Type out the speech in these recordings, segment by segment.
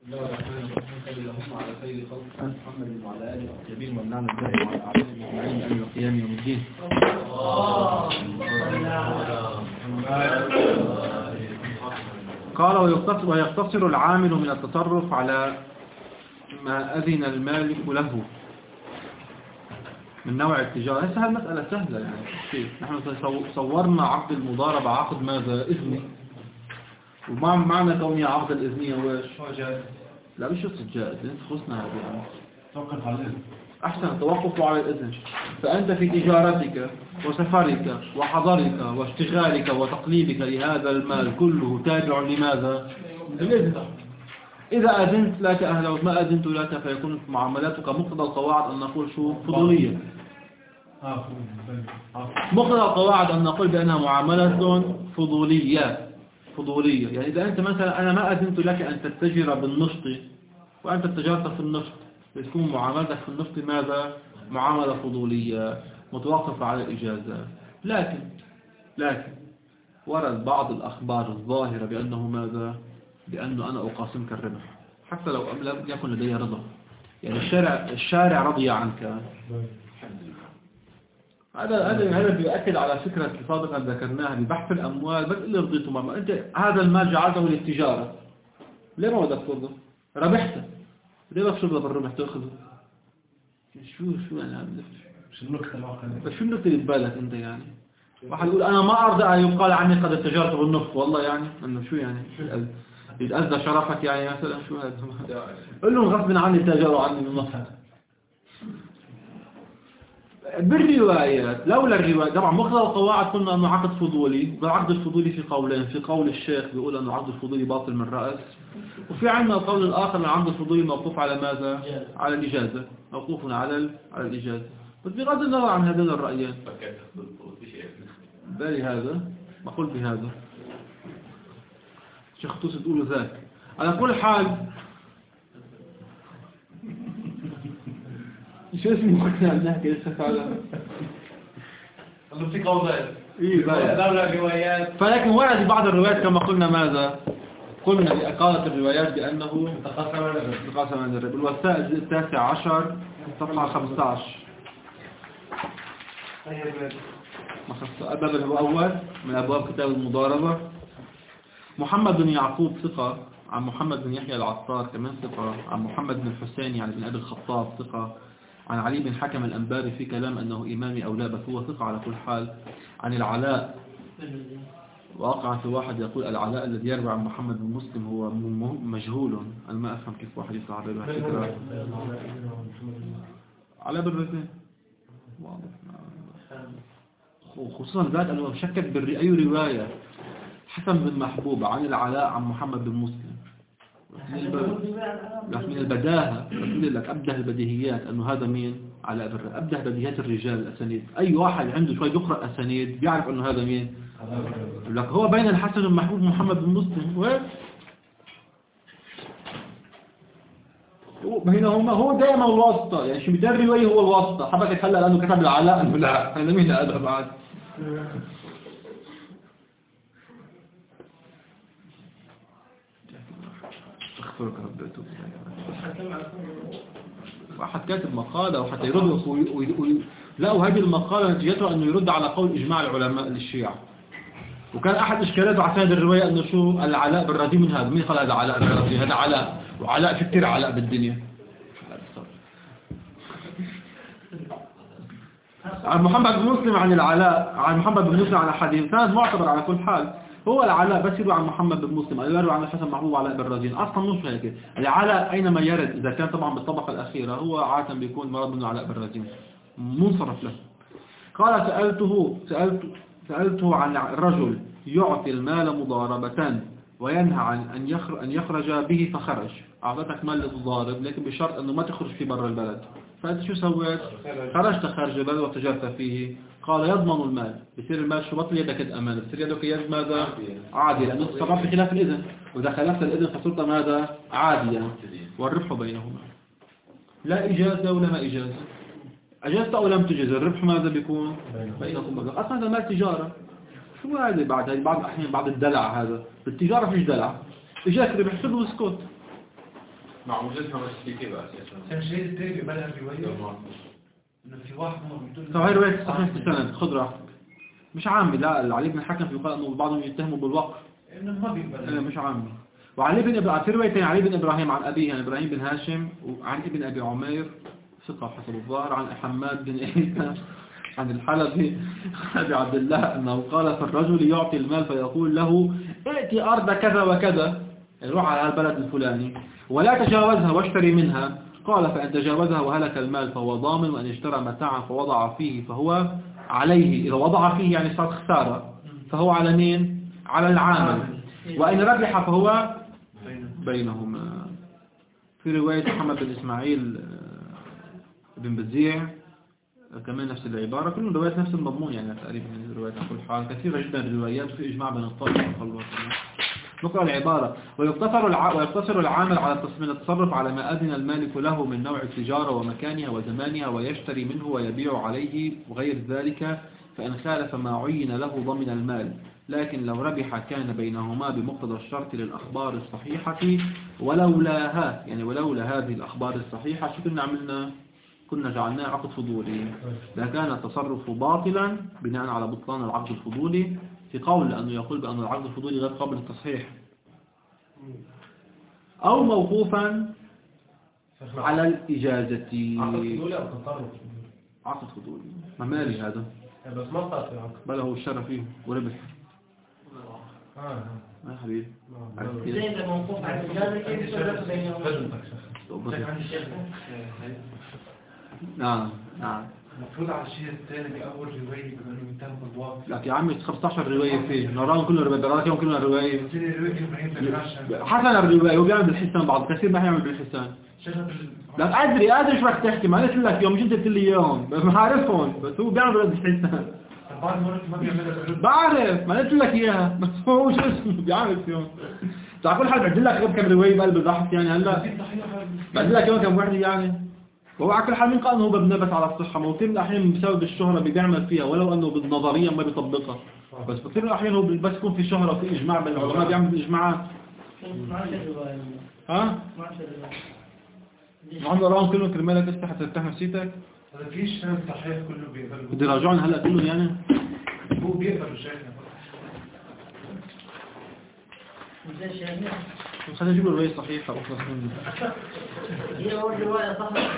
الله الرحمن الرحيم. اللهم على خير خلق محمد وعلى اله الطيبين والنعم الدائم وعلى اعمالهم اجمعين الى قيام يوم الدين. قال ويقتصر العامل من التصرف على ما أذن المالك له من نوع التجارة. هسه هالمسألة سهلة يعني. نحن صورنا عقد المضاربة عقد ماذا؟ إذني. وما معنى كوني عقد الإذنية وإيش؟ لا مش قصة جائز، انت خصنا هذا يعني. توقف على الإذن. أحسن، توقف على الإذن. فأنت في تجارتك وسفرك وحضرك واشتغالك وتقليبك لهذا المال كله تابع لماذا؟ الإذن. إذا أذنت لك أهلا وما أذنت لك فيكون معاملاتك مقتضى القواعد أن نقول شو؟ فضولية. مقتضى القواعد أن نقول بأنها معاملة فضولية. يعني إذا أنت مثلا أنا ما أذنت لك أن تتجر بالنفط وأنت اتجرت في النفط، تكون معاملتك في النفط ماذا؟ معاملة فضولية متوقفة على الإجازة. لكن ورد بعض الأخبار الظاهرة بأنه ماذا؟ بأنه أنا أقاسمك الربح حتى لو لم يكن لدي رضا. يعني الشارع رضي عنك. هذا بيؤكد على فكرة سابقا ذكرناها ببحث الأموال. بس اللي رضيته ما أنت هذا المال جعلته للتجارة، ليه ما بدك ترضى؟ ربحت، ليه بدك ترضى بالربح تأخذه؟ شو يعني شو النكتة شو النكتة اللي ببالك أنت يعني؟ واحد يقول أنا ما أرضى أن يقال عني قد اتجرت بالنفط. والله يعني أنه شو يعني؟ يتأذى شرفك يعني مثلا؟ شو هذا؟ قل لهم غصب عني تاجروا عني بالنفط. بالروايات لولا الروايات طبعا مقتضى القواعد قلنا أنه عقد فضولي. والعقد الفضولي في قولين، في قول الشيخ بيقول أنه عقد الفضولي باطل من رأس، وفي عندنا القول الآخر أن العقد الفضولي موقوف على ماذا؟ على الإجازة. موقوف على الإجازة. بس بغض النظر عن هذين الرأيين بالي هذا بقول بهذا شيخ توسي تقولوا ذاك. على كل حال شو اسمه ممكن أن نحكي لسه فعلا في قوضات روايات. فلكن ورد بعض الروايات كما قلنا ماذا؟ قلنا بأقالة الروايات بأنه تقاسم عن الربا. والسائل التاسع عشر صفحة 15 الباب الأول من أبواب كتاب المضاربة. محمد بن يعقوب ثقة عن محمد بن يحيى العطار كمان ثقة عن محمد بن الحسين يعني بن أبي الخطاب ثقة عن علي بن حكم الأنباري في كلام أنه إمامي أو لا، بس هو ثقة على كل حال. عن العلاء وقع في واحد يقول العلاء الذي يروي عن محمد بن مسلم هو مجهول. أنا ما أفهم كيف واحد يطلع على الفكرة علاء بن رزين وخصوصا ذات أنه شكك أي رواية حسن بن محبوب عن العلاء عن محمد بن مسلم من البداهة. بقول لك أبده البديهيات أنه هذا مين؟ علاء بن رزين. أبده بديهيات الرجال الأسانيد. أي واحد عنده شوي يقرأ أسانيد بيعرف أنه هذا مين؟ لك هو بين الحسن بن محبوب محمد بن مسلم بينهما هو دائما الواسطة. يعني شو بدأ الرواية هو الواسطة. حبك هلا لأنه كتب العلاء أنه لا هذا مين هذا بعد؟ استغفرك رب. واحد كاتب مقالة وحتى يرد لا وهذه المقالة نتيجتها أنه يرد على قول إجماع العلماء للشيعة. وكان أحد إشكالاته على هذه الرواية أنه شو العلاء بالرزين من هذا. مين قال هذا علاء بالرزين؟ هذا علاء، وعلاء في كتير علاء بالدنيا. عن محمد بن مسلم عن العلاء عن محمد بن مسلم عن حديث كان معتبر على كل حال. هو العلاء بس يروي عن محمد بن مسلم يروي عن الحسن محبوب علاء بن رزين. أصلا مش هيك. العلاء أينما يرد إذا كان طبعا بالطبقة الأخيرة هو عادة بيكون مرض من علاء بن رزين منصرف له. قال سألته عن الرجل يعطي المال مضاربة وينهى عن أن يخرج به فخرج. أعطتك مال لتضارب لكن بشرط أنه ما تخرج في برا البلد. فأنت شو سويت؟ خرجت خارج البلد وتجرت فيه. قال يضمن المال. بصير المال شو بطل يدك الأمان، بصير يدك يد ماذا؟ عادي لأنه تصرف في خلاف الإذن، وإذا خلفت الإذن فصرت ماذا؟ عاديا. والربح بينهما لا إجازة ولا ما إجازة. أجازت أو لم تجز الربح ماذا بيكون؟ بينكم. أصلا هذا مال تجارة. شو هذا بعض الأحيان بعض الدلع هذا بالتجارة فيش دلع. إجاك ربح سد وسكوت. مع وجودها بس في كيف أساسا الشيء الثاني بيقبلها الرواية إنه في واحد منهم بتقول طب هاي رواية صحيح السند خذ راحتك مش عامي لا علي بن الحكم يقال أنه بعضهم يتهموا بالوقف إنه ما بيقبلها مش عامي وعلي بن في روايتين علي بن إبراهيم عن أبيه يعني إبراهيم بن هاشم وعن ابن أبي عمير ثقة حسب الظاهر عن حماد بن عيسى عن الحلبي أبي عبد الله أنه قال فالرجل يعطي المال فيقول له ائتي أرض كذا وكذا روح على البلد الفلاني ولا تجاوزها واشتري منها قال فإن تجاوزها وهلك المال فهو ضامن وأن اشترى متاعا فوضع فيه فهو عليه إذا وضع فيه يعني صار خسارة فهو على مين؟ على العامل وإن ربح فهو بينهما في رواية محمد بن إسماعيل بن بزيع كمان نفس العبارة كل الروايات نفس المضمون يعني تقريبا من الروايات على كل حال كثيرة جدا الروايات في إجماع بين الطائفة نقرأ العبارة ويقتصر العامل على من التصرف على ما أذن المالك له من نوع التجارة ومكانها وزمانها ويشتري منه ويبيع عليه وغير ذلك فإن خالف ما عين له ضمن المال لكن لو ربح كان بينهما بمقتضى الشرط للأخبار الصحيحة ولولاها يعني ولولا هذه الأخبار الصحيحة شو كنا جعلناه عقد فضولي لكان التصرف باطلا بناء على بطلان العقد الفضولي في قول لأنه يقول بأن العقد الفضولي غير قابل للتصحيح أو موقوفا على الإجازة عقد فضولي أو تصرف عقد فضولي ما مالي هذا بس ما صار في العقد بل هو اشترى فيه وربح يا حبيبي زي ده موقوف على الإجازة كيف يصرف بينهم نعم المفروض على الشيء الثاني بأول رواية بأنه يتم بالواقع لك يا عمي 15 رواية فيه نراهم كلهم رواية براك يوم كلهم رواية حسن الرواية هو بيعمل بالحسان بعض كثير ما يعمل بالحسان لا أدري شو رح تحكي ما قلت لك يوم جيت قلت لي يوم ما عارفهم بس هو بيعمل بالحسان بعض مرات ما بيعملها بعرف ما قلت لك إياها بس هو شو اسمه بيعمل فيهم على كل حال بعد لك كم رواية بقلب البحث يعني هلا بعد لك يوم كم وحدة يعني وهو على كل حال من قال انه هو بنبت على الصحة موتين الأحيان بسبب الشهرة بيعمل فيها ولو أنه بالنظرية ما بيطبقها بس كثير الأحيان هو بس يكون في شهرة وفي إجماع بين العلماء بيعمل إجماعات ها؟ عنده رأهم كلهم كرمالك استحى ترتاح نفسيتك هذا فيش سنة صحيح كله بيقبل بدي راجعون هلأ كلهم يعني هو بيقبل الشيخنا خلينا نجيب الرواية صحيحة أخلص منه هي أول رواية صحيحة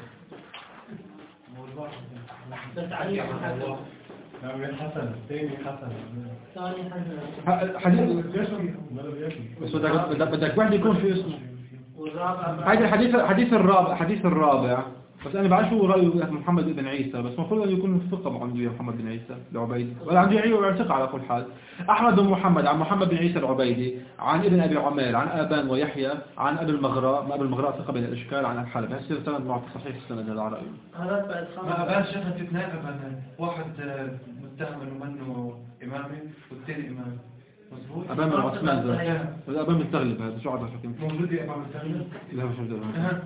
بس عليها حسن ثاني حسن ثاني حديث بس بدك واحد يكون في اسمه والرابع هذا حديث الرابع بس أنا بعرف شو رأيه محمد بن عيسى بس المفروض أن يكون ثقة عنده محمد بن عيسى العبيدي ولا عنده عيوب ثقة على كل حال أحمد بن محمد عن محمد بن عيسى العبيدي عن ابن أبي عمير عن آبان ويحيى عن أبي المغراء ثقة بين الإشكال عن الحلب هذا سند معطي صحيح السند هذا رأيه هذا بعد ما أبان شيخنا تتناقب أن واحد متهم أنه منه إمامي والثاني إمامي مظبوط أبان من عثمان هذا أبان من تغلب هذا شو عرفك انت موجود يا أبان الثاني لا مش موجود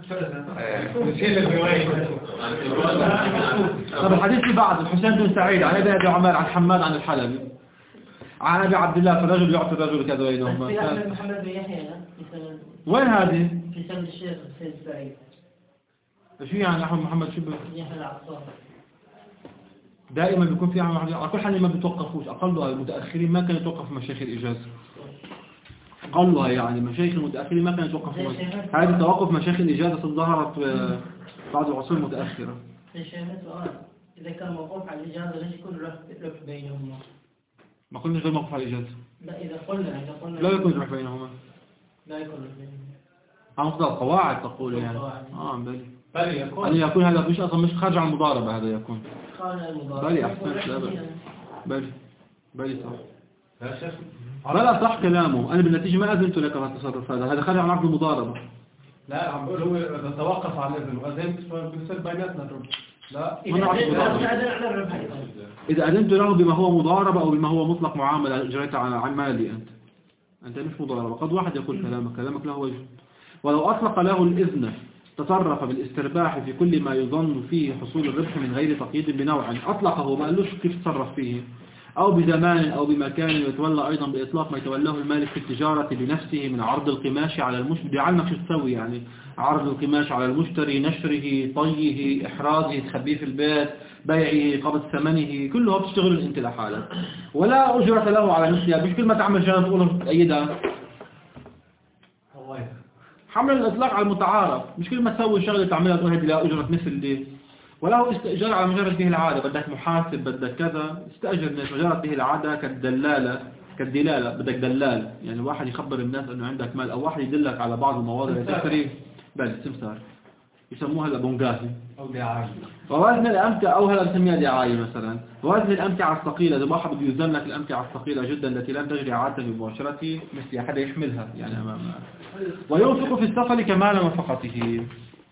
طب الحديث اللي بعد الحسين بن سعيد عن ابن أبي عمير عن حماد عن الحلبي عن أبي عبد الله فالرجل يعطي الرجل كذا بينهما في محمد بن يحيى وين هذه؟ في سند الشيخ حسين سعيد شو يعني أحمد محمد شو يحيى العصار دائما بيكون في عمل على كل حال ما بتوقفوش أقلها المتأخرين ما كانوا يتوقفوا مشايخ الإجازة أقلها يعني مشايخ المتأخرين ما كانوا يتوقفوا هذه توقف مشايخ الإجازة ظهرت بعد العصور المتأخرة الشيخ سؤال إذا كان موقوف على الإجازة ليش يكون رفع بينهما ما قلنا غير موقف على الإجازة لا إذا قلنا لا يكون رفع بينهما لا يكون رفع بينهما عن مقدار القواعد تقول يعني بلي بل أن يكون هذا مش أصلا مش خارج عن المضاربة هذا يكون بلي أحسنت لا بلي صح يا شيخ بلا صح كلامه أنا بالنتيجة ما أذنت لك على التصرف هذا خارج عن عقد المضاربة لا عم بقول هو إذا توقف على الإذن وأذنت بيصير بيناتنا الربح لا إذا أذنت له بما هو مضاربة أو بما هو مطلق معاملة جريت عن مالي أنت مش مضاربة قد واحد يقول كلامك له وجه ولو أطلق له الإذن تصرف بالاسترباح في كل ما يظن فيه حصول الربح من غير تقييد بنوع أطلقه ما قالوش كيف تصرف فيه أو بزمان أو بمكان، يتولى أيضا بإطلاق ما يتولاه المالك في التجارة بنفسه من عرض القماش على المشتري. يعلمك شو تسوي يعني، عرض القماش على المشتري، نشره، طيه، إحرازه، تخبيه في البيت، بيعه، قبض ثمنه، كله بتشتغل أنت لحالك ولا أجرة له على مثلها. مش كل ما تعمل شغلة تقول تأيدها. حمل الإطلاق على المتعارف، مش كل ما تسوي شغلة تعملها تقول هذه لا أجرة مثل دي. وله استئجار على مجرد به العادة، بدك محاسب بدك كذا استأجر الناس مجرد به العادة. كالدلالة بدك دلال، يعني واحد يخبر الناس أنه عندك مال، أو واحد يدلك على بعض المواضع اللي تشتري. بل سمسار يسموها الأبونجافي أو دعاية. ووزن الأمتعة، أو هلا بسميها دعاية مثلا. ووزن الأمتعة الثقيلة، إذا واحد بده يوزن لك الأمتعة الثقيلة جدا التي لا تجري عادة بمباشرته، مثل أحد يحملها يعني أمامها. وينفق في السفر كمال منفقته.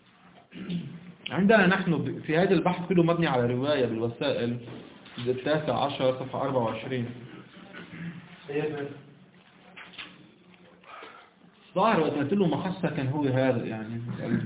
عندنا نحن في هذا البحث كله مبني على رواية بالوسائل 19 صفحة 24. ظاهر وقت قلت له مخصة كان هو هذا يعني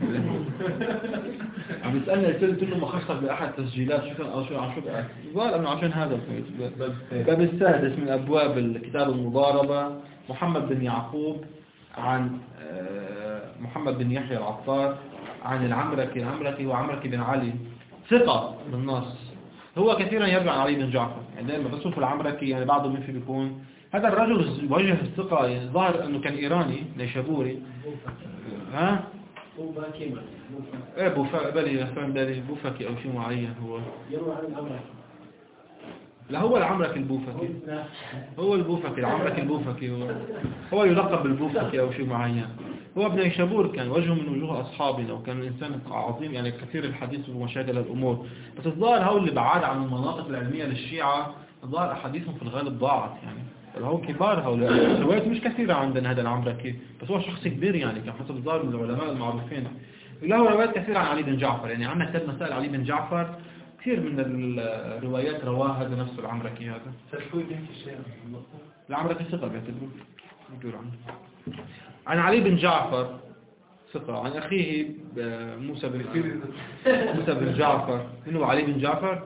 عم يسألني قلت له مخصة بأحد تسجيلات شو كان أو شو عم شو بقى ظاهر أنه عشان هذا باب السادس من أبواب الكتاب المضاربة. محمد بن يعقوب عن محمد بن يحيى العطار عن العمركي وعمركي بن علي ثقة بالنص. هو كثيرا يرجع عن علي بن جعفر، يعني دائما بشوف العمركي يعني بعضه من في بيكون هذا الرجل وجه الثقة، يعني ظاهر انه كان ايراني نيشابوري. ها ايه بوفكي او شيء معين. هو يروى عن العمركي. لا هو العمركي البوفكي، هو البوفكي العمركي البوفكي، هو يلقب بالبوفكي او شيء معين. هو ابن نيشابور، كان وجهه من وجوه أصحابنا، وكان إنسان عظيم يعني كثير الحديث ومشاكل الأمور. بس الظاهر هو اللي بعاد عن المناطق العلمية للشيعة، الظاهر أحاديثهم في الغالب ضاعت يعني. هو كبار هؤلاء، روايات مش كثيرة عندنا هذا العمركي، بس هو شخص كبير يعني، كان حسب الظاهر من العلماء المعروفين. له روايات كثيرة عن علي بن جعفر، يعني عندنا كتاب مسائل علي بن جعفر كثير من الروايات رواها هذا نفس العمركي هذا. العمركي ثقة بيعتبروه يقول عنه. عن علي بن جعفر ثقة، عن أخيه موسى بن جعفر. من هو علي بن جعفر؟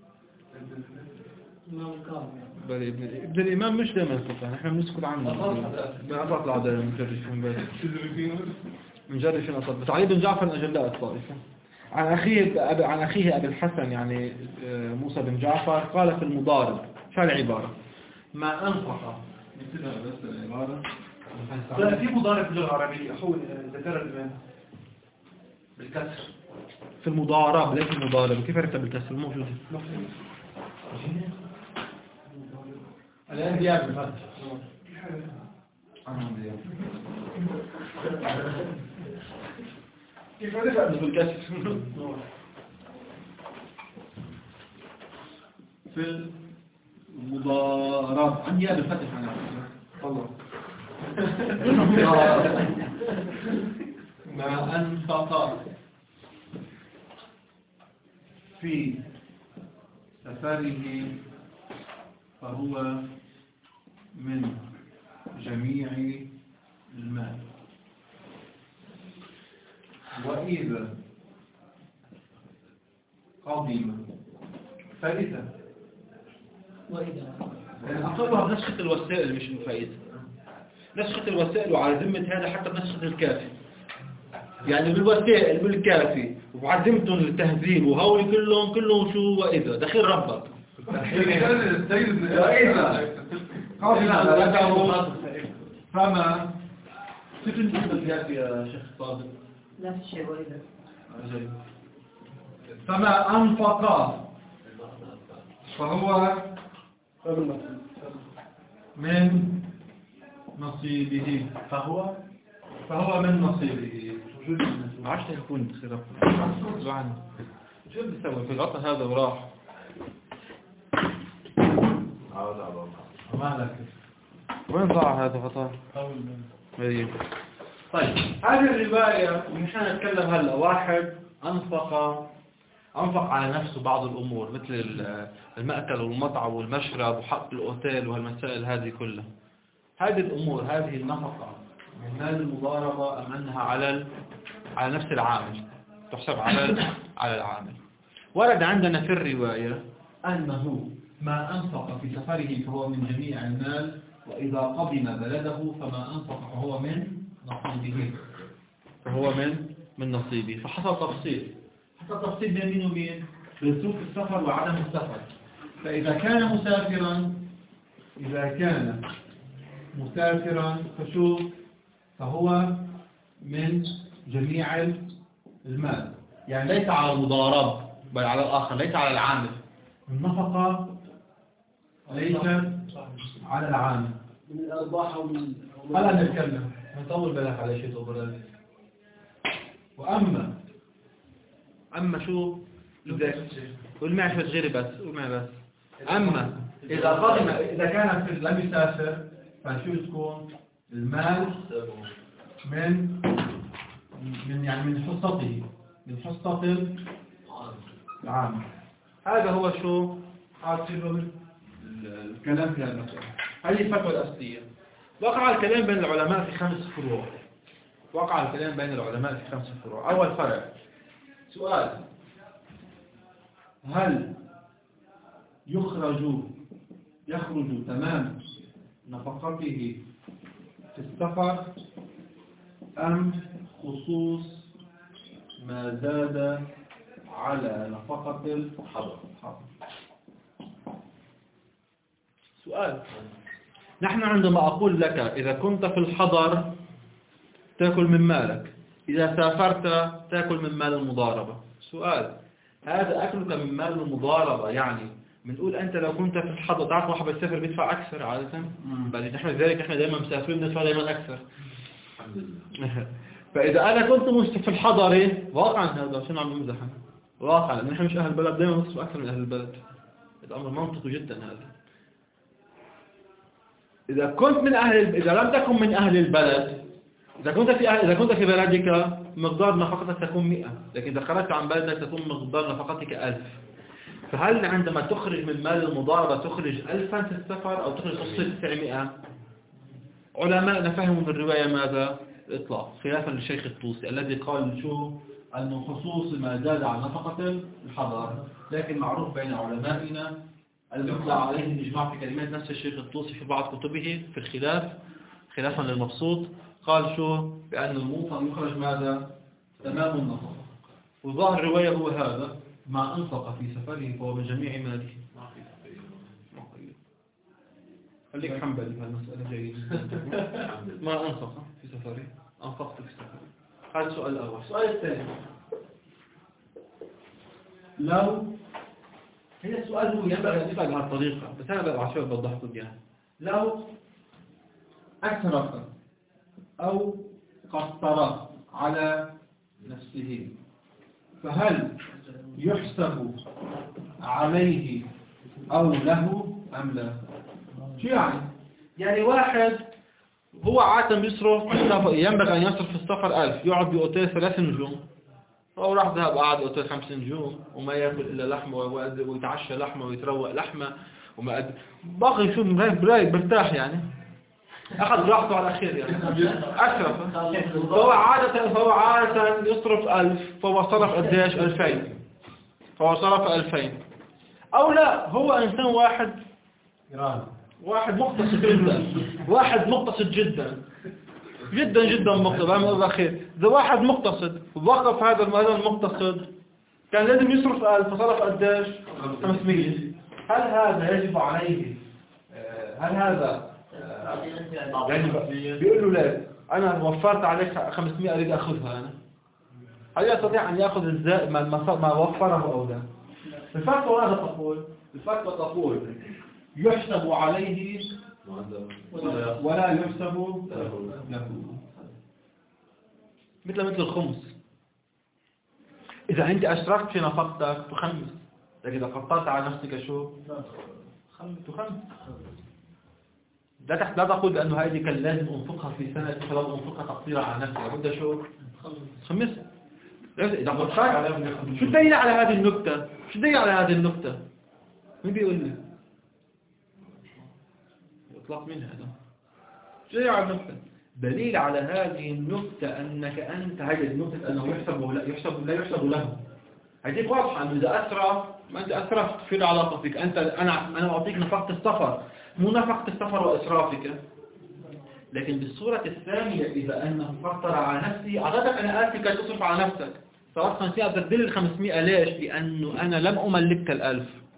ابن الإمام مش دائما ثقة، نحن بنسكت عنه بأطلع العدالة مجرشين أصلا. بس علي بن جعفر أجلاء الطائفة. عن أخيه أبي الحسن يعني موسى بن جعفر قال في المضارب شو العبارة؟ ما أنفق مثلها بس العبارة. لا في مضارب باللغة العربية أحول ذكر بالكسر في المضارب ليس المضارب. كيف عرفت بالكسر؟ موجود الآن دياب بالفتح. كيف عرفت بالكسر؟ في المضارب عندي دياب بالفتح. أنا والله ما أنفق في سفره فهو من جميع المال. وإذا قدم فائدة، أقلها بنسخة الوسائل مش الفائدة. نسخة الوسائل وعلى ذمة هذا حتى بنسخة الكافي، يعني بالوسائل بالكافي وعلى ذمتهم التهذيب وهول كلهم شو وإذا دخيل ربك وإذا فما كيف نسخة الكافي يا شيخ صادق؟ نفس الشيء وإذا فما أنفق فهو من نصيبه، فهو من نصيبه. عشت يكون بخير شو بيسوي في الغطاء هذا وراح وين ضاع هذا غطاء؟ طيب هذه الرواية ونحن نتكلم هلا واحد أنفق على نفسه بعض الأمور مثل المأكل والمطعم والمشرب وحق الأوتيل وهالمسائل هذه كلها. هذه الأمور هذه النفقة من مال المضاربة أم أنها على نفس العامل تحسب على العامل. ورد عندنا في الرواية أنه ما أنفق في سفره فهو من جميع المال، وإذا قدم بلده فما أنفق فهو من نصيبه. من نصيبه. فحصل تفصيل بين مين ومين؟ بين سوق السفر وعدم السفر. فإذا كان مسافرا فهو من جميع المال، يعني ليس على المضارب بل على الآخر، ليس على العامل. النفقة ليس على العامل. من الأرباح هلا نتكلم نطول بالك على شيء تقول. وأما شو قول معي شوية غيري بس أما إذا كان لم يسافر فشو تكون المال من حصته العام. هذا هو شو الكلام في المسألة. هذه الفتوى الأصلية. وقع الكلام بين العلماء في 5 فروع. أول فرع سؤال: هل يخرج تمام نفقته في السفر أم خصوص ما زاد على نفقة الحضر؟ سؤال: نحن عندما أقول لك إذا كنت في الحضر تأكل من مالك، إذا سافرت تأكل من مال المضاربة. سؤال: هذا أكلك من مال المضاربة يعني بنقول أنت لو كنت في الحضر، تعرف واحد بيسافر بيدفع أكثر عادة، بل نحن ذلك نحن دائما مسافرين بندفع دائما أكثر. فإذا أنا كنت في الحضر واقعا، هذا شنو عم بمزح واقعا، لأن نحن مش أهل البلد دائما نصرف أكثر من أهل البلد. هذا أمر منطقي جدا. هذا إذا لم تكن من أهل البلد، إذا كنت في بلدك مقدار نفقتك تكون 100، لكن إذا خرجت عن بلدك تكون مقدار نفقتك 1000. فهل عندما تخرج من مال المضاربة تخرج 1000 في السفر أو تخرج 900؟ علماء فهموا من الرواية ماذا؟ الإطلاق، خلافا للشيخ الطوسي الذي قال أنه خصوص ما زاد عن نفقة الحضر. لكن معروف بين علمائنا المطلع عليه الإجماع في كلمات نفس الشيخ الطوسي في بعض كتبه في الخلاف، خلافا للمبسوط، قال بأن الموطن يخرج ماذا؟ تمام النفقة. وظاهر الرواية هو هذا: ما أنفق في سفره فهو من جميع ماله. خليك حنبلي بهالمسألة جيدة. ما أنفق في سفره، أنفقت في سفره. هذا السؤال الأول. السؤال الثاني: لو هي السؤال هو ينبغي أن يفعل بهذه الطريقة، بس أنا بقى عشان بوضحكم إياها. لو أسرف أو قصر على نفسه فهل يحسب عليه أو له أم لا؟ شو يعني واحد هو عادة بيصرف، ينبغي أن يصرف في السفر 1000، يقعد بأوتيل 3 نجوم، أو راح ذهب قاعد أوتيل 5 نجوم وما يأكل إلا لحمة ويتعشى لحمة ويتروق لحمة وما باقي شو برايق برتاح يعني، أخذ راحته على خير يعني أسرف. فهو عادة يصرف 1000، فهو صرف قديش؟ 2000. فهو صرف 2000. أو لا، هو إنسان واحد مقتصد جدا مقتصد، بعمل الله خير. إذا واحد مقتصد ووقف هذا المقتصد كان لازم يصرف 1000 فصرف قديش؟ 500. هل هذا يجب عليه؟ هل هذا يعني بيقول له لا، أنا وفرت عليك 500 أريد أخذها أنا. هل يستطيع أن يأخذ الزائد ما وفره أو لا؟ الفتوى ماذا تقول؟ الفتوى تقول يحسب عليه ولا يحسب له، مثل الخمس. إذا أنت أشركت في نفقتك تخمس، لكن إذا قطعت على نفسك شو؟ تخمس. لا تقول بأنه هذه كان لازم أنفقها في سنة فلو أنفقها تقصيرا على نفسي، لابد شو؟ خمسة. إذا قطعت شو الدليل على هذه النكتة؟ مين بيقول لي؟ اطلق منها هذا. شو الدليل على النكتة؟ دليل على هذه النكتة أنك أنت هذه النكتة أنه يحسب لا يحسب له. هيديك واضحة إنه إذا أسرف ما أنت أسرفت في العلاقة فيك أنا أعطيك نفقة السفر مو نفقة السفر وإسرافك. لكن بالصورة الثانية إذا أنه فطر على نفسي عادتك أنا آتي كي تصرف على نفسك صارت 500 بدل 500 ليش؟ لأنه أنا لم أملكك 1000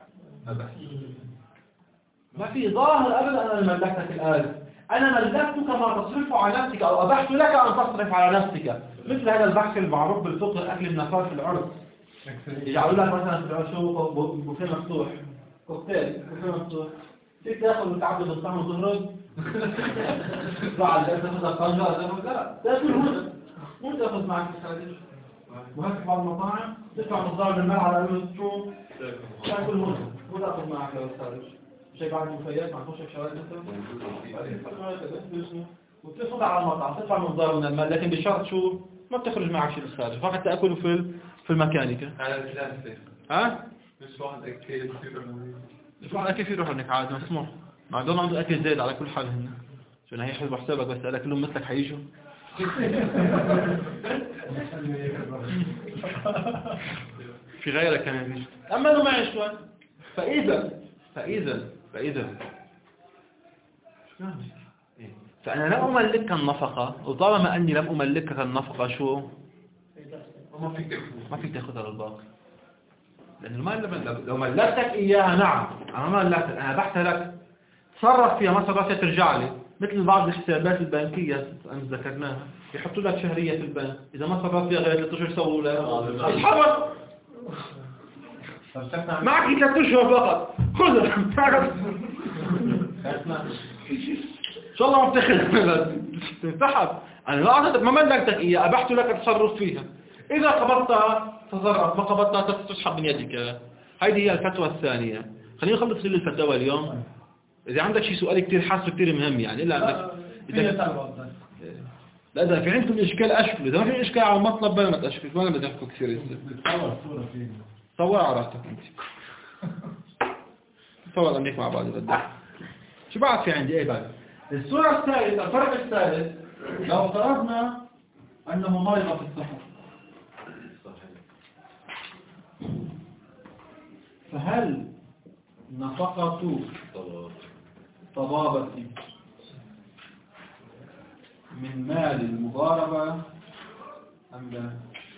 ما في ظاهر أبدا أنا ملكتك 1000 أنا ملكتك ما تصرف على نفسك أو أبحت لك أن تصرف على نفسك. مثل هذا البحث المعروف بالفقه أكل النفار في العرض يجعلوا لك مثلا في العرض شو بوفيه مفتوح كوكتيل بوفيه مفتوح فيك تاخذ وتعبد الطعم وتخرج بعد لا تاخذ الطنجره لا تاكل هنا مو تاخذ معك الخارج وهيك بعض المطاعم تدفع مقدار المال على انه تشوف تاكل هنا مو تاخذ معك الخارج شيء بعد المفيات مع خشك شوارع مثلا وتاخذ على المطعم تدفع مقدار من المال لكن بشرط شو ما بتخرج معك شيء بالخارج فقط تاكله في الميكانيكا. ها مش واحد اكيد مش واحد اكيد يروح هناك عادي مسموح ما عندهم عنده اكل زايد على كل حال هن عشان هي حسب حسابك بس قالك كلهم مثلك حييجوا في غيرك كمان يجي اما لو معي شوي فانا لا املكك النفقه وطالما اني لم املكك النفقه شو ما فيك تاخذها للباقي لأن المال لو ملكتك إياها نعم أنا ما ملكتك أنا بحثها لك تصرف فيها ما صرفت ترجع لي مثل بعض الحسابات البنكية أنا ذكرناها يحطوا لك شهرية في البنك إذا ما صرفت فيها غير 3 أشهر يسووا لها يتحرك معك 3 أشهر فقط خذها إن شاء الله ما بتاخذ تنسحب أنا لا أعطيتك ما ملكتك إياها أبحت لك التصرف فيها إذا قبضتها تصرف ما قبضتها تسحب من يدك. هذه هي الفتوى الثانية. خلينا نخلص كل الفتاوى اليوم. إذا عندك شيء سؤال كتير حاسه كتير مهم يعني إلا عندك لا إذا في عندكم إشكال أشكل إذا ما في إشكال على المطلب بلا ما تأشكل ما بدي أحكوا كثير صور على راحتك أنت صور أمنيك مع بعض بدك شو بعد في عندي إيه بعد الصورة الثالثة الفرق الثالث لو افترضنا أنه مرض في السفر فهل نفقة طبابة من مال المضاربة أم لا؟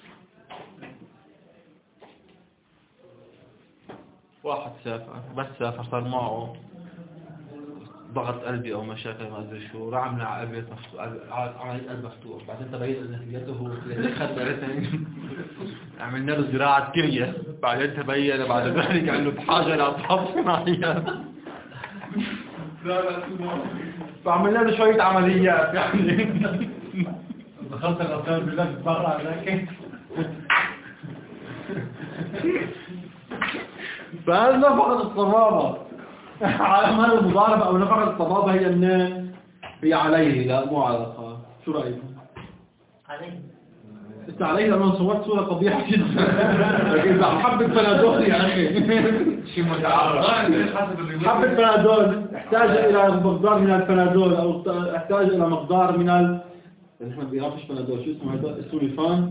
واحد سافر بس سافر صار معه ضغط قلبي أو مشاكل ما أدري شو راح عمل عملية قلب مفتوح بعدين تبين أن كليته خدرتين عملنا له زراعة كلية بعدين تبين بعد ذلك أنه بحاجة لأطراف صناعية فعملنا له شوية عمليات يعني دخلت الأطفال بالله برا عليك فهل نفقة الصبابة على مال المضاربة أو نفقة الصبابة هي منين؟ هي عليه لا مو على الأخوة شو رأيكم؟ عليه انت عليه لما صورت صورة قبيحة جدا لكن إذا حبة بنادول يا أخي شيء متعارض حبة بنادول احتاج إلى مقدار من البنادول أو احتاج إلى مقدار من نحن بيعرفش بنادول شو اسمه هذا السوليفان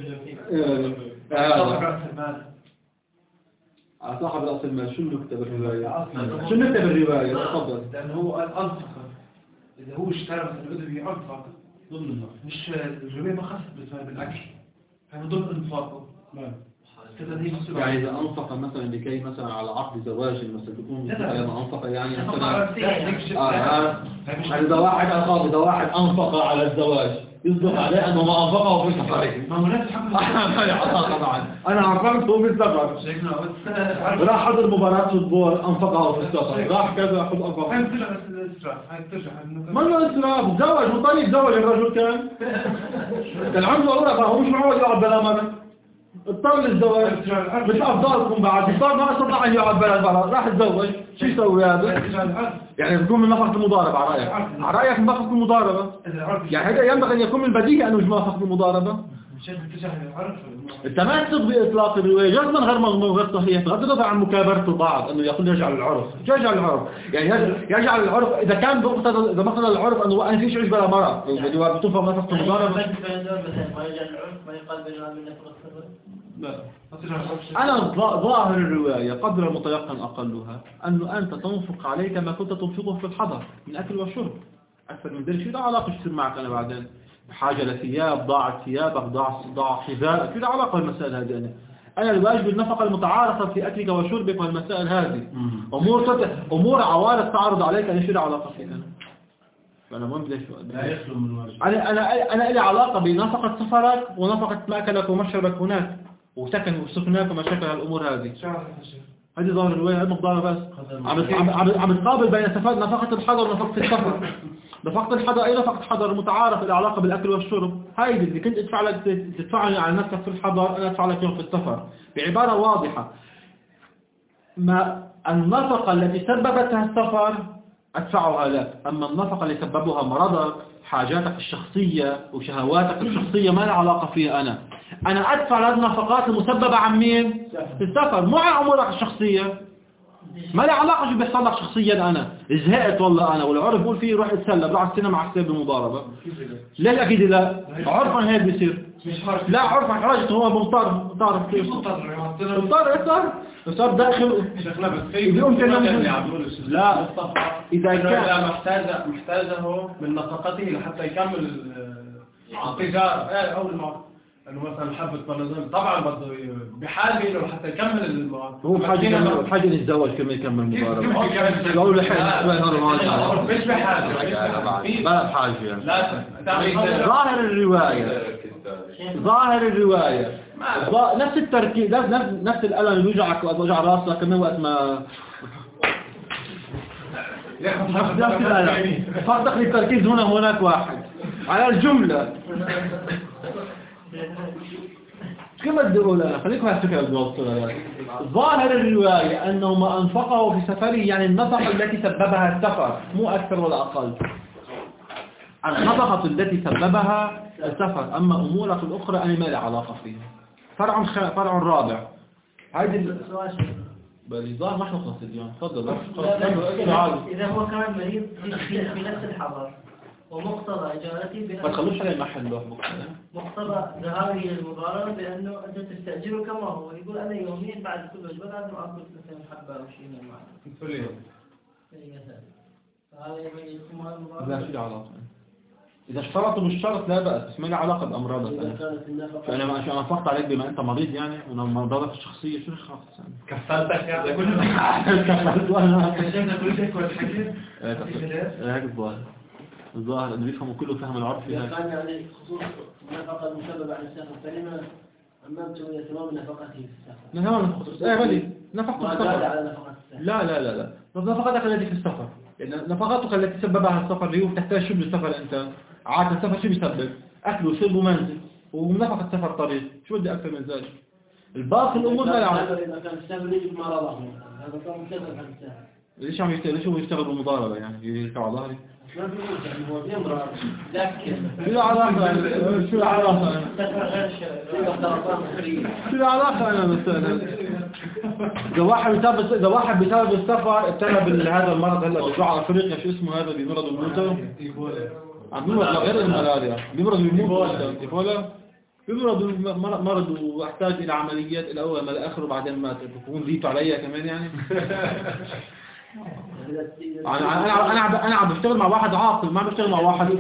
صاحب رأس المال شو نكتب بالرواية؟ شو نكتب بالرواية؟ تفضل. لأنه هو الأنفقة إذا هو اشترى مثلا بده ينفق ضمن مش الرواية ما خصت بالأكل يعني ضمن إنفاقه. يعني إذا أنفق مثلا لكي مثلا على عقد زواج مثلا تكون لما أنفق يعني مثلا إذا واحد أنفق على الزواج يصدق عليه أنه ما أنفقه في السفر. ما هو نفس الحمد طبعا أنا أنفقته في السفر. راح حضر مباراة فوتبول أنفقه في السفر. راح كذا حضر أنفقه. ما له إسراف تزوج مطلق تزوج الرجل كان عنده أوراق هو مش معود يقعد بلا مرة. اضطر للزواج مش أفضلكم بعد اضطر ما استطاع أن يقعد بلا مرة راح يتزوج شو يسوي هذا؟ يعني بتكون من نفقة المضاربة على رأيك من نفقة المضاربة يعني هذا ينبغي أن يكون من البديهي أنه مش نفقة المضاربة مش اتجاه العرف. التمسك بإطلاق الرواية جزما غير مضمون غير صحيح، بغض النظر عن مكابرة البعض أنه يقول يجعل العرف، يجعل العرف يعني يجعل العرف إذا كان إذا مقتضى العرف أنه أنا فيش عجبة لمرأة اللي بتنفق نفس المضاربة. ما يجعل العرف ما يقال بينها من نفق السبب. لا أنا ظاهر الرواية قدر المتيقن أقلها أنه أنت تنفق عليك ما كنت تنفقه في الحضر من أكل وشرب أكثر من ذلك. شو ده علاقة يصير معك أنا بعدين حاجة لثياب، ضاعت ثيابك، ضاع حذائك، شو ده علاقة المسائل هذه؟ أنا الواجب النفقة المتعارفة في أكلك وشربك والمسائل هذه أمور عوارض تعرض عليك أنا شو ده علاقة فيك أنا؟ فأنا مهم ليش لا يخلو من الواجب. أنا لي علاقة بنفقة سفرك ونفقة مأكلك ومشربك هناك وسكن وسكناك ومشاكل الأمور هذه. هذه ظاهر الرواية المقدارة بس عم تقابل بين نفقة الحضر ونفقة السفر. نفقة الحضر أي نفقة حضر متعارف العلاقة بالأكل والشرب، هاي اللي كنت تدفعني على نفسك في الحضر أنا أدفع لك يوم في السفر بعبارة واضحة. ما النفقة التي سببتها السفر أدفعها لك، أما النفقة اللي سببها مرضك حاجاتك الشخصية وشهواتك الشخصية ما لها علاقة فيها أنا أدفع هذه النفقات المسببة عن مين؟ السفر مو عن أمورك الشخصية، ما لها علاقة شو بيحصل لك شخصيا. أنا زهقت والله أنا والعرف بقول فيه روح اتسلى روح على السينما على حساب المضاربة. ليش أكيد لا؟ عرفا هيك بيصير. لا عرفا حاجته هو مضطر صار داخل اليوم لا إذا كان محتاجه من نفقته لحتى يكمل التجارة أو المعرض. انه مثلا حبة بنزين طبعا بده بحاجه انه حتى يكمل المواد. هو بحاجه يتزوج كمان يكمل مضاربه. يقول له مش بحاجه ما بحاجه يعني. ظاهر الروايه نفس التركيز نفس الالم اللي بيوجعك وقت وجع راسك كمان وقت ما فقدك التركيز هناك واحد على الجمله. كيف بدي أقول أنا خليكم هالفكرة بالوصول. ظاهر الرواية أنه ما أنفقه في سفره يعني النفقة التي سببها السفر مو أكثر ولا أقل. النفقة التي سببها السفر، أما أمورك الأخرى أنا ما لي علاقة فيها. فرع رابع هذه السؤال بل ظاهر ما احنا خلص اليوم. تفضل. إذا هو كان مريض في نفس الحضر ومقتضى إجارته ما تخلوش عليه محل مقتضى ذهابه للمضاربة بأنه أنت تستأجره كما هو يقول أنا يوميا بعد كل وجبة لازم أكل مثلا حبة أو شيء من المعنى كل يوم. فهذا يكون هذا المضاربة. لا في علاقة. إذا اشترطوا بالشرط لا بأس بس ما له علاقة بأمراضك. فأنا ما أنا فقط عليك بما أنت مريض يعني وأمراضك الشخصية شو خلاص يعني. كفلتك يعني كل كفلت وأنا. كل شيء كل حاجة. هيك الظاهر أنه يفهموا كله فهم العرف. إذا كان يعني خصوص نفقة مسببة عن السفر فلما أمامته إلى تمام نفقته في السفر. تمام خصوص. بلي نفقة السفر. على نفقة السفر. لا نفقتك التي في السفر. يعني نفقاتك التي سببها السفر اللي هو تحتاج شو بالسفر أنت عادة السفر شو بيسبب؟ أكل وشرب ومنزل ونفقة السفر طريق شو بدي أكثر من ذلك؟ الباقي الأمور ما لها. إذا كان السفر يجب ما رضاه هذا كان مكلف عن السفر. ليش عم يشتغل؟ ليش هو يشتغل بالمضاربة يعني يركب على ظهري؟ ما في هو بيمرض لكن شو العلاقة أنا مثلا إذا واحد بسبب السفر ابتلى بهذا المرض هلا بيروح على أفريقيا شو اسمه هذا بمرض الموتى عم بيمرض غير الملاريا بيمرض الموت إيبولا بيمرض مرض واحتاج إلى عمليات إلى أول ما الآخر وبعدين مات بكون زيتوا عليا كمان يعني. أنا عم بشتغل مع واحد عاقل ما بشتغل مع واحد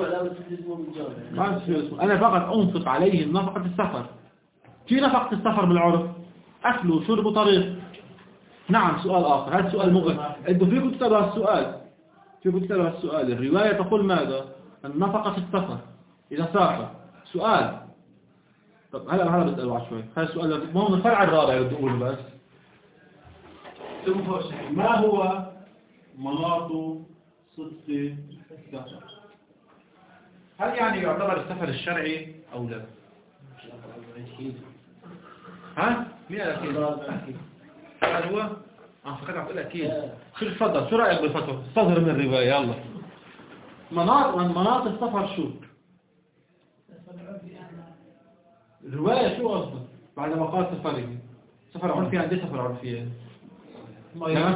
أنا فقط أنفق عليه نفقة السفر. في نفقة السفر بالعرف أكل وشرب وطريق. نعم سؤال آخر هذا سؤال مغرب أنتوا فيكم تسألوا السؤال الرواية تقول ماذا النفقة في السفر إذا سافر سؤال. طب هلا بسألوا عشوائي هذا السؤال ما هو الفرع الرابع بدي أقوله بس ما هو مناط صدق السفر؟ هل يعني يعتبر السفر الشرعي أو لا؟ ها؟ مين قال أكيد؟ هل هو؟ فكرت عم تقول أكيد شو رأيك بالفتوى؟ استظهر من الرواية يلا مناط السفر شو؟ الرواية شو قصده؟ بعد ما قال سفره سفر عرفي عندي سفر عرفية يعني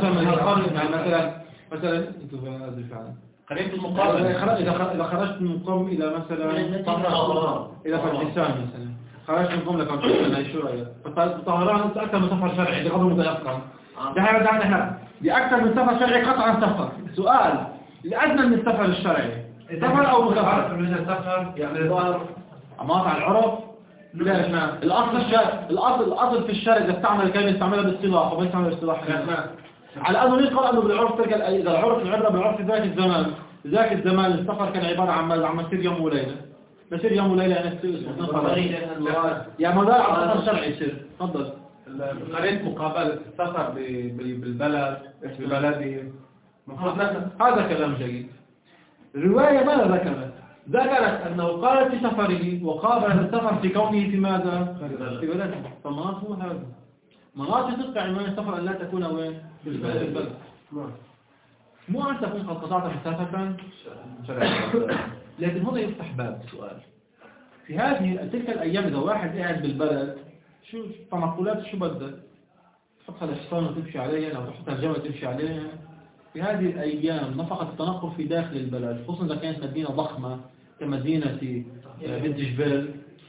مثلا انتوا فاهم فعلا قريب المقابلة إذا خرجت من قم إلى مثلا إلى فردسان مثلا خرجت من قم لفردسان هاي شو رأيك؟ فطهران أنت أكثر من سفر شرعي بغض المتيقن ده حاجة دعنا احنا بأكثر من سفر شرعي قطعا سفر سؤال لأدنى من السفر الشرعي سفر أو مسافر من السفر يعني ظهر عمات على العرف لا اسمع الأصل في الشرع إذا استعمل الكلمة يستعملها بالاصطلاح وما يستعمل بالاصطلاح على أنه يقال أنه بالعرف تلك إذا العبرة بالعرف ذاك الزمان السفر كان عبارة عن مسير يوم وليلة مسير يوم وليلة يعني يعني مدار على السفر الشرعي يصير تفضل قريت مقابلة السفر بالبلد ببلده المفروض هذا كلام جيد الرواية ماذا ذكرت أنه قالت في سفره وقابلت السفر في كونه في ماذا؟ في بلده فمناط هو هذا مناط تقع عنوان السفر أن لا تكون وين؟ بالبلد مو أن تكون قد قطعت مسافة شرعية لكن هنا يفتح باب سؤال في هذه تلك الأيام إذا واحد قاعد بالبلد شو تنقلات شو بدك؟ تحطها الحصان وتمشي عليها أو تحطها الجمل وتمشي عليها في هذه الأيام نفقة التنقل في داخل البلد خصوصا إذا كانت مدينة ضخمة كمدينة بنت جبال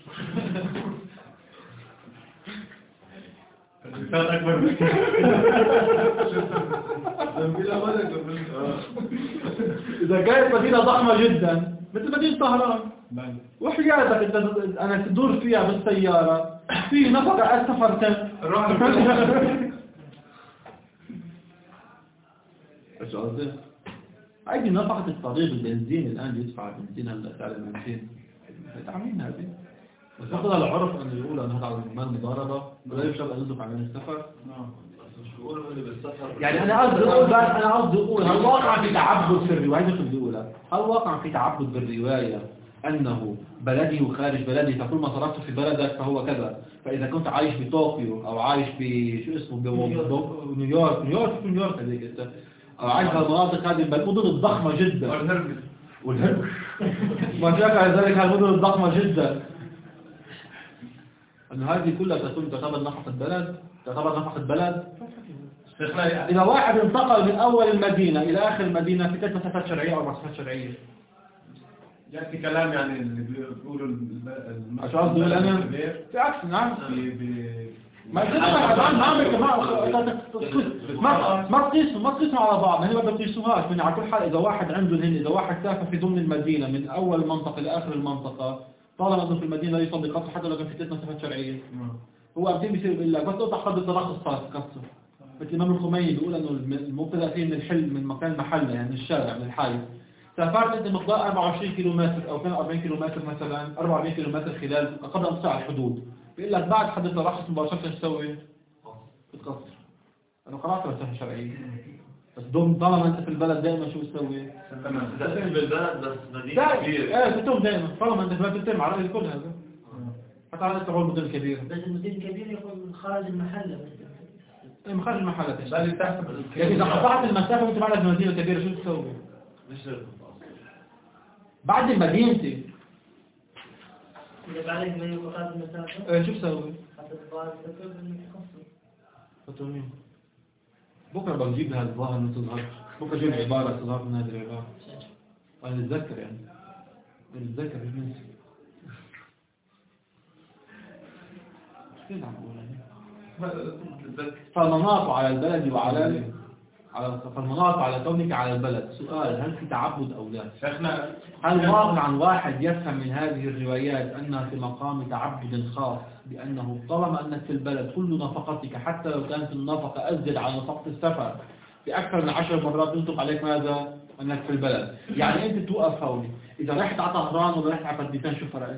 الإنسان أكبر منك إذا كانت مدينة ضخمة جدا مثل مدينة طهران وحياتك أنا تدور فيها بالسيارة في نفقة السفر ايش قصدي؟ هذه نفقة الطريق البنزين الآن يدفع بنزين هلا البنزين تعملين هذه بس ناخذ العرف أن يقول أن هذا المال مضاربة ولا يشرب أن يدفع من السفر يعني أنا قصدي أقول هل واقع في تعبد في الرواية الأولى هل واقع في تعبد بالرواية أنه بلدي وخارج بلدي فكل ما صرفت في بلدك فهو كذا فإذا كنت عايش بطوكيو أو عايش شو اسمه نيويورك هذيك أنت أو عايش في المناطق هذه المدن الضخمة جدا والهرب ما شاكل ذلك المدن الضخمة جدا أن هذه كلها تعتبر نفقة بلد إذا واحد انتقل من أول المدينة إلى آخر المدينة في 3 مسافات شرعية أو 4 مسافات شرعية يأتي كلام يعني اللي بيقولوا شو قصدي أقول أنا؟ في عكس نعم ما تقيسوا على بعض هنا ما بتقيسوهاش من على كل حال إذا واحد عنده إذا واحد سافر في ضمن المدينة من أول منطقة إلى آخر المنطقة طالما أنه في المدينة لا يصدق قصر حتى لو كان في 3 مسافات شرعية هو أمتين بيصير يقول لك بس تقطع خط الترخص صار قصر مثل الإمام الخميني بيقول أنه المبتدأ فيه من مكان محله يعني من الشارع من الحي سافرت أنت مقدار 24 كيلومتر أو 42 كيلومتر مثلا 44 كيلومتر خلال قبل أن تصل الحدود بيقول لك بعد حد الترخص مباشرة تسوي بتقصر أنا قرأت مسافة شرعية بس طالما أنت في البلد دائما شو بتسوي؟ تسافر بالبلد بس مدينة كبيرة بتقوم دائما طالما أنت في البلد بتتم على رأي كل هذا حتى على استعمال المدن الكبيرة بس المدن الكبيرة يكون خارج المحل بس خارج المحلات بالي تحسب يعني إذا قطعت المسافة وأنت بعدك مدينة كبيرة شو تسوي؟ بعد مدينتي إذا بعدك ما يقطع المسافة شو تسوي؟ حتى تبغى تذكر إنك تقصر بكرة بجيب لها الظاهر من تظهر بكرة جيب عبارة تظهر من هذه العبارة أنا نتذكر يعني نتذكر مش ننسى كيف عم بقول يعني فالمناط على البلد وعلى فالمناط على كونك على البلد سؤال هل في تعبد أو لا هل واقع عن واحد يفهم من هذه الروايات أنها في مقام تعبد خاص بأنه طالما أنك في البلد كل نفقتك حتى لو كانت النفقة أزيد على نفقة السفر بأكثر من 10 مرات ينطق عليك ماذا؟ أنك في البلد يعني أنت توقف هوني إذا رحت على طهران ولا رحت على فرديسان شو فرقت؟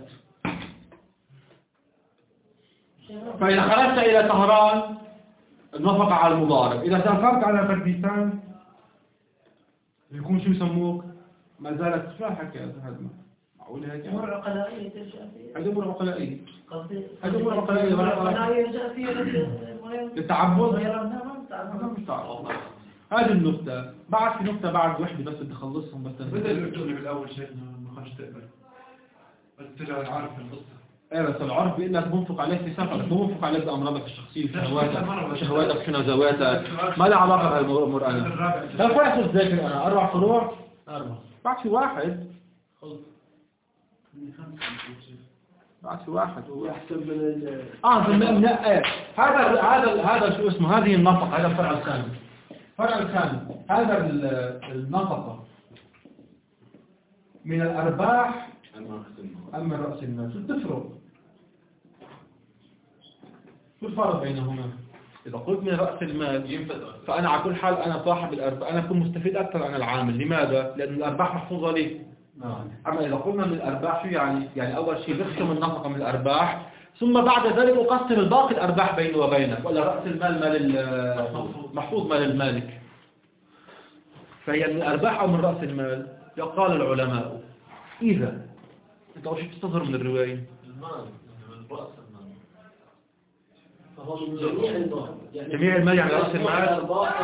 فإذا خرجت إلى طهران النفقة على المضارب إذا سافرت على فرديسان يكون شو يسموك؟ ما زالت شو الحكي هذا معقول هيك أمور عقلائية ترجع فيها هذه أمور عقلائية هذه أمور عقلائية يرجع فيها للتعبد مش تعبد هذه النقطة بعد في نقطة بعد وحدة بس بدي أخلصهم بس بدأ اللي بتقولي بالأول شيء ما خرج تقبل بس ترجع عارف القصة ايه بس العرف بيقول لك منفق عليك في سفرك، مو منفق عليك بأمراضك الشخصية شهواتك في نزواتك، ما له علاقة بهالأمور. أنا لا فرع تذاكر أنا 4 فروع 4 بعد في واحد بعد في واحد هو أحسن من هذا شو اسمه، هذه النفقة، هذا الفرع الثاني. الفرع الثاني هذا النفقة من الأرباح أم من رأس المال، شو تفرق؟ شو الفرق بينهما؟ إذا قلت من رأس المال فأنا على كل حال أنا صاحب الأرباح، أنا أكون مستفيد أكثر عن العامل. لماذا؟ لأن الأرباح محفوظة لي. أما إذا قلنا من الأرباح شو يعني أول شيء بقسم النفقة من الأرباح، ثم بعد ذلك أقسم الباقي الأرباح بيني وبينك، ولا رأس المال مال محفوظ مال المالك. فهي من الأرباح أو من رأس المال؟ يقال العلماء إذا أنت أول شيء تستظهر من الرواية المال من رأس المال، فهو من جميع المال، جميع المال يعني رأس المال،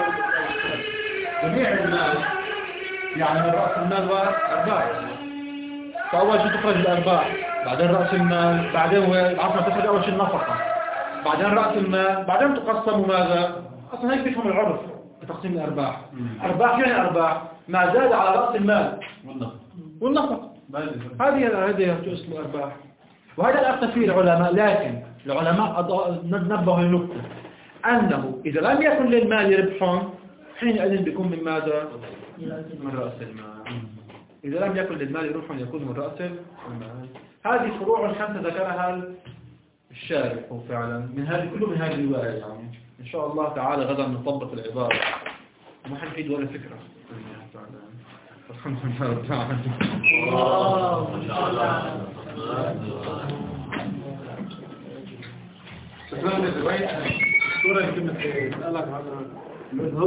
جميع المال يعني من رأس المال وأرباح. فأول شيء تخرج الأرباح، بعدين رأس المال، بعدين العصر تخرج أول شيء النفقة، بعدين رأس المال، بعدين تقسم ماذا؟ أصلا هيك بيفهم العرف بتقسيم الأرباح. أرباح يعني أرباح ما زاد على رأس المال والنفقة. هذه اسمه أرباح، وهذا الأخذ فيه العلماء. لكن العلماء نبهوا لنقطة أنه إذا لم يكن للمال ربح حينئذ بيكون من ماذا؟ من رأس المال. إذا لم يكن للمال ربح يكون من رأس المال. هذه فروع 5 ذكرها الشارح فعلا من هذه كله من هذه الرواية. يعني إن شاء الله تعالى غدا نطبق العبارة وما حنفيد ولا فكرة. الحمد لله رب العالمين. ما شاء الله. شكرا للرواية. الصورة اللي كنا نسألك عنها